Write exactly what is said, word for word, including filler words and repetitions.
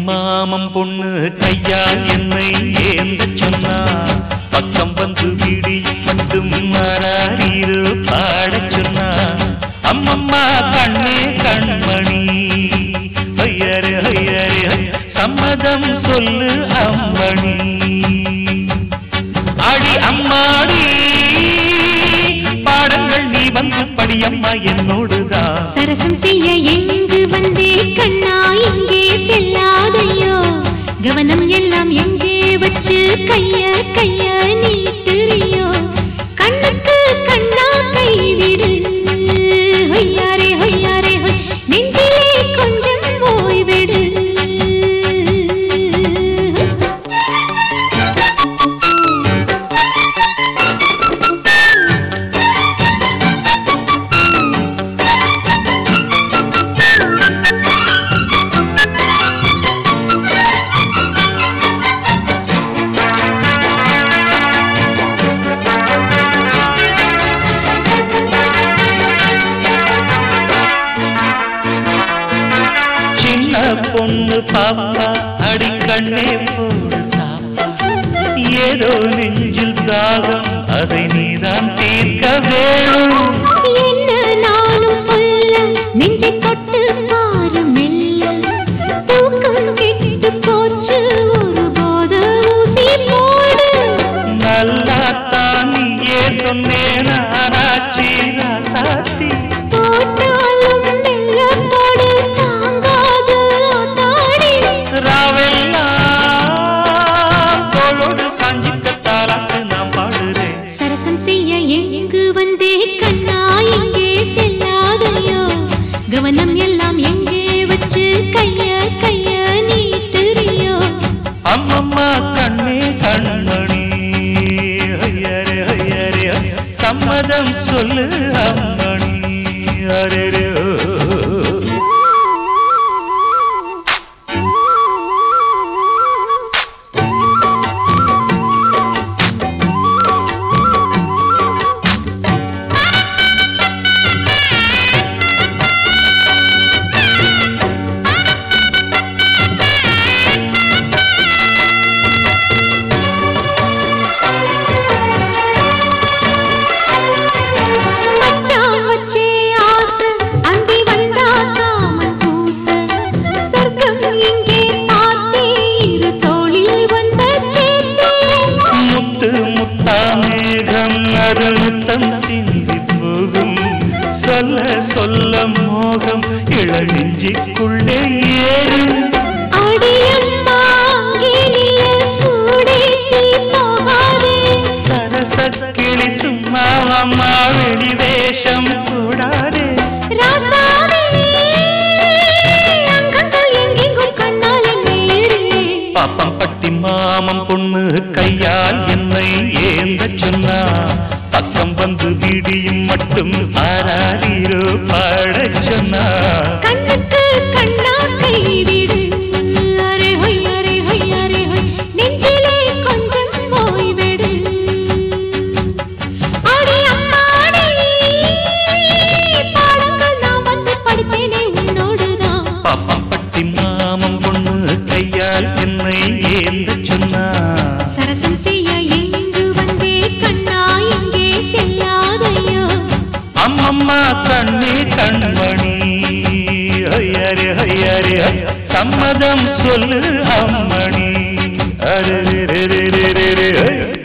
மாமம் பொண்ணு கையால் என்னை ஏந்த சொன்னா பக்கம் வந்து விடி மட்டும் மாறாரீரு பாடச் சொன்னா அம்மம்மா கண்ணே கண்மணி ஐயரே ஐயரே சம்மதம் சொல்லு அம்மணி அடி அம்மாடி பாடங்கள் நீ வந்து படியம்மா என்னோடுதான் சரசம் செய்ய எங்கு வந்தே கண்ணா இங்கே செல்லாதையோ கவனம் எல்லாம் எங்கே வச்சு கைய கைய நீட்டுறியோ கண்ணுக்கு கண்ணா கைவிடு ஹொய்யாரே ஹொய்யாரே நெஞ்சிலே கொஞ்சம் ஓய்விடு பொண்ணு பாப்பா அடி கண்ணே போடு சாப்பா ஏதோ நெஞ்சில் தாகம் அதை நீதான் தீர்க்க வேணும் என்ன நானும் சொல்ல நெஞ்சை தொட்டு பாரு மெல்ல தூக்கம் கெட்டு போச்சு ஒரு போத ஊசி போடு நல்லா தான் நீயே சொன்னேன் ஆராய்ச்சி ராசாத்தி போட்டாலும் மெல்ல போடு தாங்காது ஆத்தாடி ராவெல்லாம் தோளோடு காஞ்சிக்கத்தாலாக்கு நான் பாடுறேன் சரசம் செய்ய எங்கு வந்தே கண்ணா எங்கே செல்லாதையோ கவனம் எல்லாம் எங்கே வச்சு கைய கைய நீட்டுறியோ அம்மம்மா கண்ணே கண்மணி ஐயரே ஐயரே சம்மதம் சொல்லு அம்மணி அரே முத்தம் சிந்தி போகும் சொல்ல சொல்ல மோகம் இளநெஞ்சிக்குள்ளே ஏறும் சரச கிளி சும்மா அம்மா வெளி வேஷம் கூடாதே பாப்பம் பட்டி மாமம் பொண்ணு கையால் என்னை ஏந்த சொன்னா பக்கம் வந்து விடியும் மட்டும் ஆராரீரோ பாடச் சொன்னா கண்ணுக்கு கண்ணா கைவிடு அரே ஹொய் அரே ஹொய் அரே ஹொய் நெஞ்சிலே கொஞ்சம் ஓய்விடு அடி அம்மாடி பாடங்கள் நான் வந்து படித்தேனே உன்னோடுதான் பாப்பம் பட்டி மாமம் பொண்ணு கையால் என்னை ஏந்த சொன்னா சரசம் செய்ய எங்கு வந்தே கண்ணா எங்கே செல்லாதையோ அம்மம்மா கண்ணே கண்மணி ஐயரே ஐயரே சம்மதம் சொல்லு அம்மணி அரே ரே ரே ரே ரே